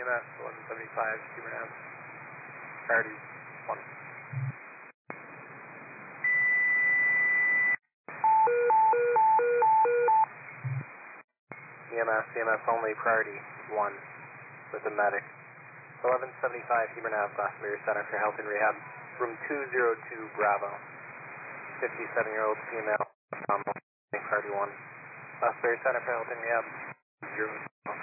EMS 1175, Huber Ave, priority 1. EMS only, priority 1 with the medic. 1175 Huber Ave, Glastonbury Center for Health and Rehab, room 202 Bravo. 57-year-old female, priority 1. Glastonbury Center for Health and Rehab, 0.